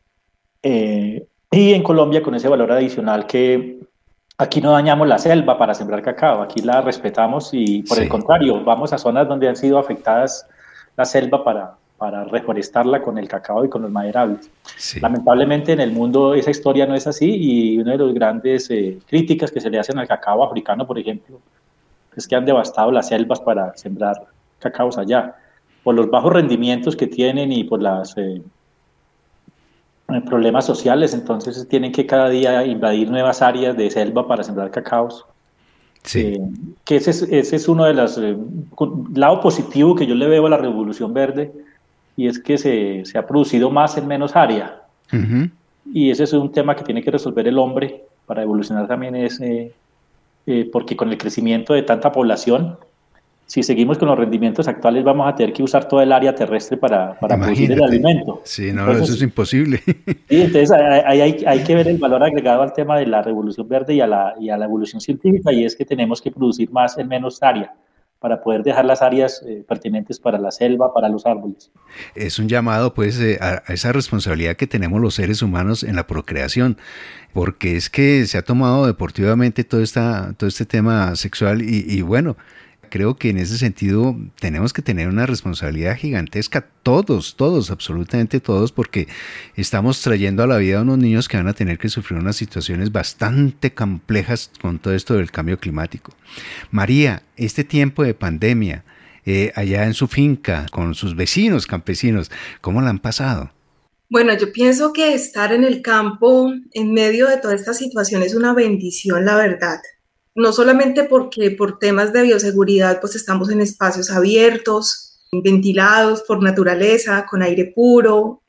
Eh, y en Colombia con ese valor adicional que aquí no dañamos la selva para sembrar cacao, aquí la respetamos y por sí. el contrario, vamos a zonas donde han sido afectadas la selva para, para reforestarla con el cacao y con los maderables. Sí. Lamentablemente en el mundo esa historia no es así y una de las grandes eh, críticas que se le hacen al cacao africano, por ejemplo, es que han devastado las selvas para sembrar cacaos allá, por los bajos rendimientos que tienen y por las, eh, problemas sociales, entonces tienen que cada día invadir nuevas áreas de selva para sembrar cacaos. Sí. Eh, que ese es, ese es uno de los eh, lado positivo que yo le veo a la Revolución Verde, y es que se, se ha producido más en menos área. Uh-huh. Y ese es un tema que tiene que resolver el hombre para evolucionar también, es, eh, eh, porque con el crecimiento de tanta población, si seguimos con los rendimientos actuales, vamos a tener que usar toda el área terrestre para, para producir el alimento. Sí, no, entonces, eso es imposible. Sí, entonces hay, hay, hay que ver el valor agregado al tema de la Revolución Verde y a la, y a la evolución científica, y es que tenemos que producir más en menos área para poder dejar las áreas eh, pertinentes para la selva, para los árboles. Es un llamado pues eh, a, a esa responsabilidad que tenemos los seres humanos en la procreación, porque es que se ha tomado deportivamente todo, esta, todo este tema sexual y, y bueno, creo que en ese sentido tenemos que tener una responsabilidad gigantesca, todos, todos, absolutamente todos, porque estamos trayendo a la vida a unos niños que van a tener que sufrir unas situaciones bastante complejas con todo esto del cambio climático. María, este tiempo de pandemia, eh, allá en su finca, con sus vecinos campesinos, ¿cómo la han pasado? Bueno, yo pienso que estar en el campo en medio de toda esta situación es una bendición, la verdad. No solamente porque por temas de bioseguridad pues estamos en espacios abiertos, ventilados por naturaleza, con aire puro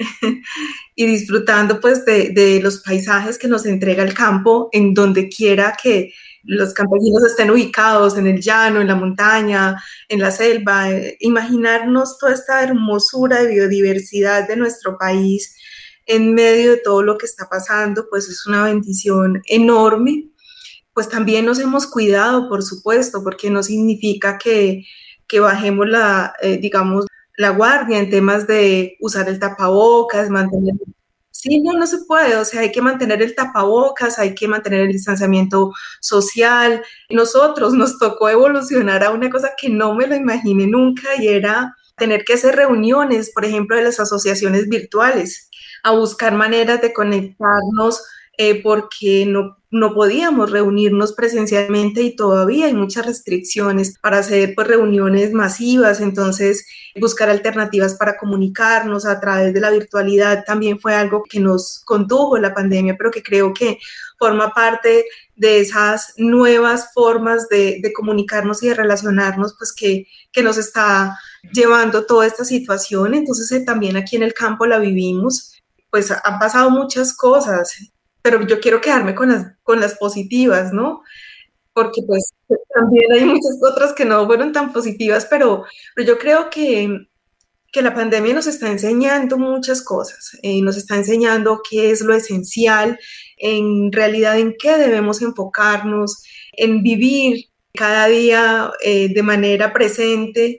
y disfrutando pues de, de los paisajes que nos entrega el campo en donde quiera que los campesinos estén ubicados, en el llano, en la montaña, en la selva. Imaginarnos toda esta hermosura de biodiversidad de nuestro país en medio de todo lo que está pasando, pues es una bendición enorme. Pues también nos hemos cuidado, por supuesto, porque no significa que, que bajemos la, eh, digamos, la guardia en temas de usar el tapabocas, mantener... Sí, no, no se puede, o sea, hay que mantener el tapabocas, hay que mantener el distanciamiento social. Nosotros nos tocó evolucionar a una cosa que no me lo imaginé nunca, y era tener que hacer reuniones, por ejemplo, de las asociaciones virtuales, a buscar maneras de conectarnos, eh, porque no, no podíamos reunirnos presencialmente y todavía hay muchas restricciones para hacer pues, reuniones masivas. Entonces, buscar alternativas para comunicarnos a través de la virtualidad también fue algo que nos condujo la pandemia, pero que creo que forma parte de esas nuevas formas de, de comunicarnos y de relacionarnos, pues que, que nos está llevando toda esta situación. Entonces, eh, también aquí en el campo la vivimos, pues han pasado muchas cosas, pero yo quiero quedarme con las, con las positivas, ¿no? Porque pues también hay muchas otras que no fueron tan positivas, pero, pero yo creo que, que la pandemia nos está enseñando muchas cosas, eh, nos está enseñando qué es lo esencial, en realidad en qué debemos enfocarnos, en vivir cada día eh, de manera presente,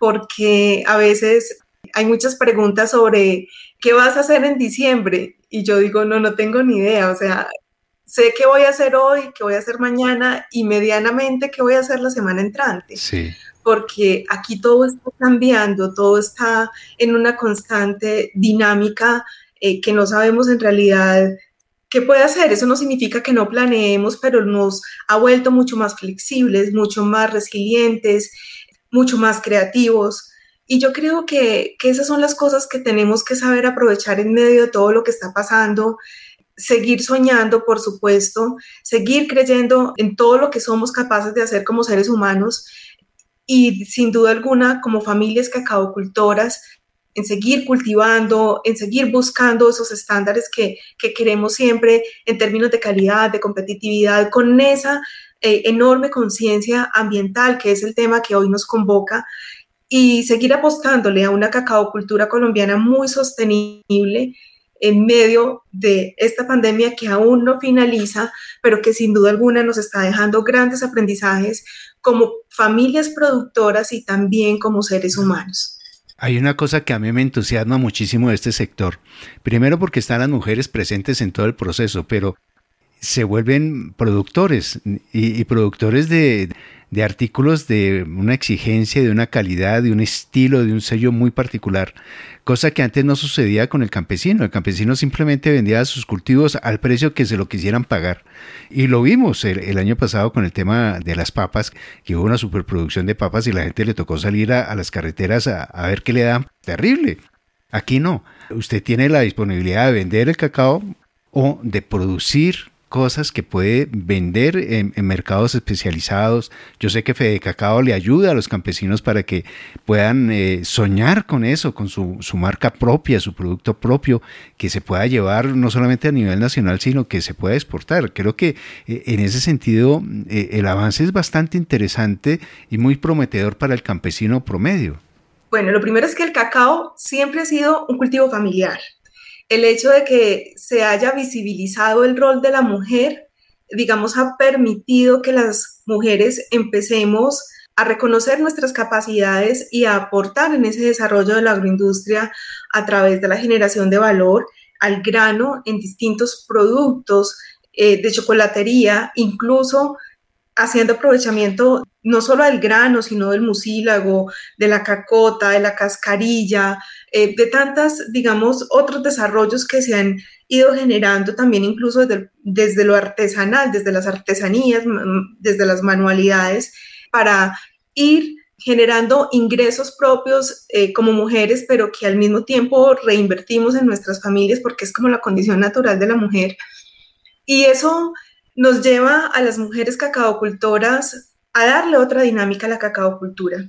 porque a veces hay muchas preguntas sobre ¿qué vas a hacer en diciembre? Y yo digo, no, no tengo ni idea, o sea, sé qué voy a hacer hoy, qué voy a hacer mañana y medianamente qué voy a hacer la semana entrante. Sí. Porque aquí todo está cambiando, todo está en una constante dinámica eh, que no sabemos en realidad qué puede hacer. Eso no significa que no planeemos, pero nos ha vuelto mucho más flexibles, mucho más resilientes, mucho más creativos. Y yo creo que, que esas son las cosas que tenemos que saber aprovechar en medio de todo lo que está pasando. Seguir soñando, por supuesto, seguir creyendo en todo lo que somos capaces de hacer como seres humanos y sin duda alguna como familias cacaocultoras, en seguir cultivando, en seguir buscando esos estándares que, que queremos siempre en términos de calidad, de competitividad, con esa eh, enorme conciencia ambiental que es el tema que hoy nos convoca, y seguir apostándole a una cacaocultura colombiana muy sostenible en medio de esta pandemia que aún no finaliza, pero que sin duda alguna nos está dejando grandes aprendizajes como familias productoras y también como seres humanos. Hay una cosa que a mí me entusiasma muchísimo de este sector. Primero porque están las mujeres presentes en todo el proceso, pero se vuelven productores y, y productores de, de artículos de una exigencia, de una calidad, de un estilo, de un sello muy particular, cosa que antes no sucedía con el campesino. El campesino simplemente vendía sus cultivos al precio que se lo quisieran pagar. Y lo vimos el, el año pasado con el tema de las papas, que hubo una superproducción de papas y la gente le tocó salir a, a las carreteras a, a ver qué le dan. Terrible. Aquí no. Usted tiene la disponibilidad de vender el cacao o de producir cosas que puede vender en, en mercados especializados. Yo sé que Fede Cacao le ayuda a los campesinos para que puedan eh, soñar con eso, con su, su marca propia, su producto propio, que se pueda llevar no solamente a nivel nacional, sino que se pueda exportar. Creo que eh, en ese sentido eh, el avance es bastante interesante y muy prometedor para el campesino promedio. Bueno, lo primero es que el cacao siempre ha sido un cultivo familiar. El hecho de que se haya visibilizado el rol de la mujer, digamos, ha permitido que las mujeres empecemos a reconocer nuestras capacidades y a aportar en ese desarrollo de la agroindustria a través de la generación de valor al grano en distintos productos eh, de chocolatería, incluso haciendo aprovechamiento no solo del grano, sino del mucílago, de la cacota, de la cascarilla, eh, de tantas, digamos, otros desarrollos que se han ido generando también incluso desde, desde lo artesanal, desde las artesanías, desde las manualidades, para ir generando ingresos propios eh, como mujeres, pero que al mismo tiempo reinvertimos en nuestras familias porque es como la condición natural de la mujer. Y eso nos lleva a las mujeres cacaocultoras a darle otra dinámica a la cacaocultura,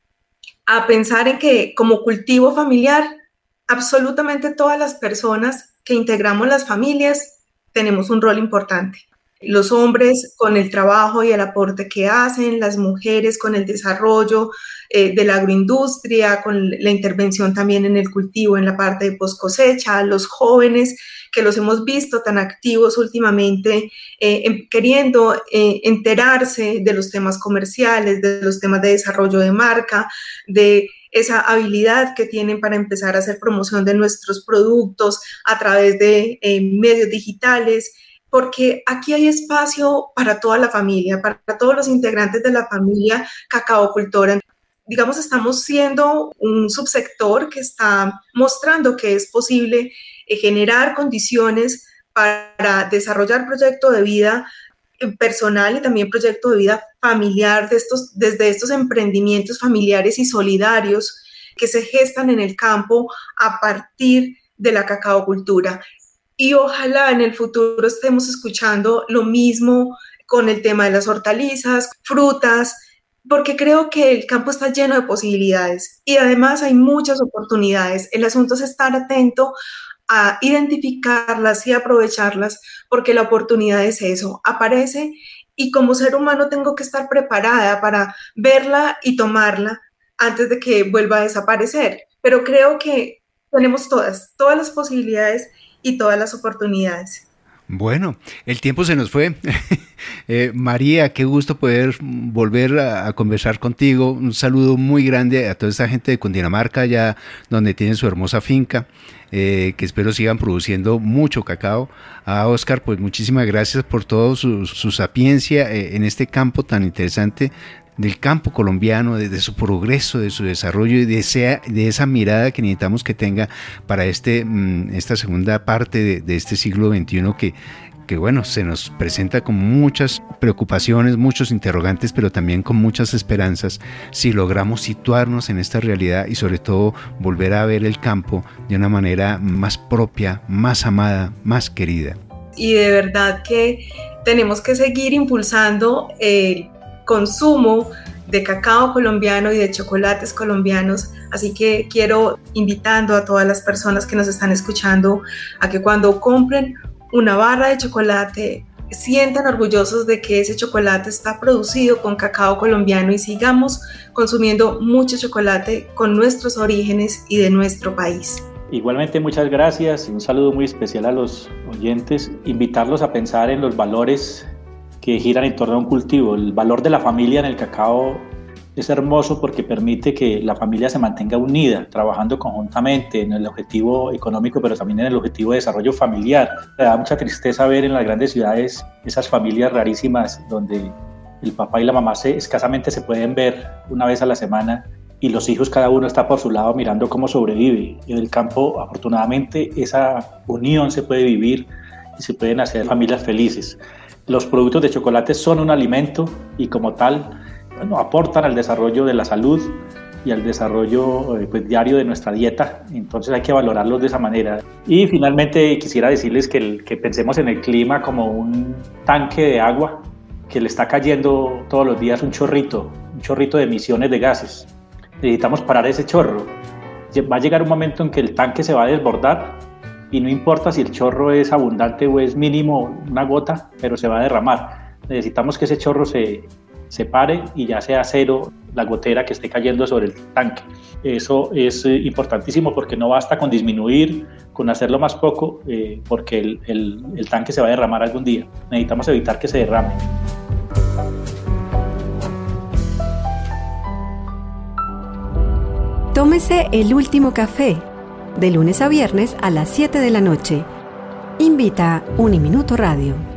a pensar en que como cultivo familiar, absolutamente todas las personas que integramos las familias tenemos un rol importante. Los hombres con el trabajo y el aporte que hacen, las mujeres con el desarrollo eh, de la agroindustria, con la intervención también en el cultivo, en la parte de post cosecha, los jóvenes que los hemos visto tan activos últimamente, eh, en, queriendo eh, enterarse de los temas comerciales, de los temas de desarrollo de marca, de esa habilidad que tienen para empezar a hacer promoción de nuestros productos a través de eh, medios digitales, porque aquí hay espacio para toda la familia, para todos los integrantes de la familia cacaocultora. Digamos, estamos siendo un subsector que está mostrando que es posible eh, generar condiciones para desarrollar proyecto de vida personal y también proyecto de vida familiar de estos, desde estos emprendimientos familiares y solidarios que se gestan en el campo a partir de la cacaocultura. Y ojalá en el futuro estemos escuchando lo mismo con el tema de las hortalizas, frutas, porque creo que el campo está lleno de posibilidades y además hay muchas oportunidades. El asunto es estar atento a identificarlas y aprovecharlas, porque la oportunidad es eso, aparece y como ser humano tengo que estar preparada para verla y tomarla antes de que vuelva a desaparecer. Pero creo que tenemos todas, todas las posibilidades y todas las oportunidades. Bueno, el tiempo se nos fue. eh, María, qué gusto poder volver a, a conversar contigo. Un saludo muy grande a toda esta gente de Cundinamarca, allá donde tienen su hermosa finca, eh, que espero sigan produciendo mucho cacao. A Oscar, pues muchísimas gracias por toda su, su sapiencia eh, en este campo tan interesante del campo colombiano, de, de su progreso, de su desarrollo y de, ese, de esa mirada que necesitamos que tenga para este, esta segunda parte de, de este siglo veintiuno que, que bueno, se nos presenta con muchas preocupaciones, muchos interrogantes, pero también con muchas esperanzas si logramos situarnos en esta realidad y sobre todo volver a ver el campo de una manera más propia, más amada, más querida. Y de verdad que tenemos que seguir impulsando el consumo de cacao colombiano y de chocolates colombianos, así que quiero invitando a todas las personas que nos están escuchando a que cuando compren una barra de chocolate sientan orgullosos de que ese chocolate está producido con cacao colombiano y sigamos consumiendo mucho chocolate con nuestros orígenes y de nuestro país. Igualmente, muchas gracias, un saludo muy especial a los oyentes, invitarlos a pensar en los valores que giran en torno a un cultivo. El valor de la familia en el cacao es hermoso porque permite que la familia se mantenga unida, trabajando conjuntamente en el objetivo económico, pero también en el objetivo de desarrollo familiar. Me da mucha tristeza ver en las grandes ciudades esas familias rarísimas donde el papá y la mamá se, escasamente se pueden ver una vez a la semana y los hijos cada uno está por su lado mirando cómo sobrevive. En el campo, afortunadamente, esa unión se puede vivir y se pueden hacer familias felices. Los productos de chocolate son un alimento y como tal, bueno, aportan al desarrollo de la salud y al desarrollo eh, pues, diario de nuestra dieta. Entonces hay que valorarlos de esa manera. Y finalmente quisiera decirles que, el, que pensemos en el clima como un tanque de agua que le está cayendo todos los días un chorrito, un chorrito de emisiones de gases. Necesitamos parar ese chorro. Va a llegar un momento en que el tanque se va a desbordar y no importa si el chorro es abundante o es mínimo, una gota, pero se va a derramar. Necesitamos que ese chorro se, se pare y ya sea cero la gotera que esté cayendo sobre el tanque. Eso es eh, importantísimo porque no basta con disminuir, con hacerlo más poco, eh, porque el, el, el tanque se va a derramar algún día. Necesitamos evitar que se derrame. Tómese el último café, de lunes a viernes a las siete de la noche. Invita Uniminuto Radio.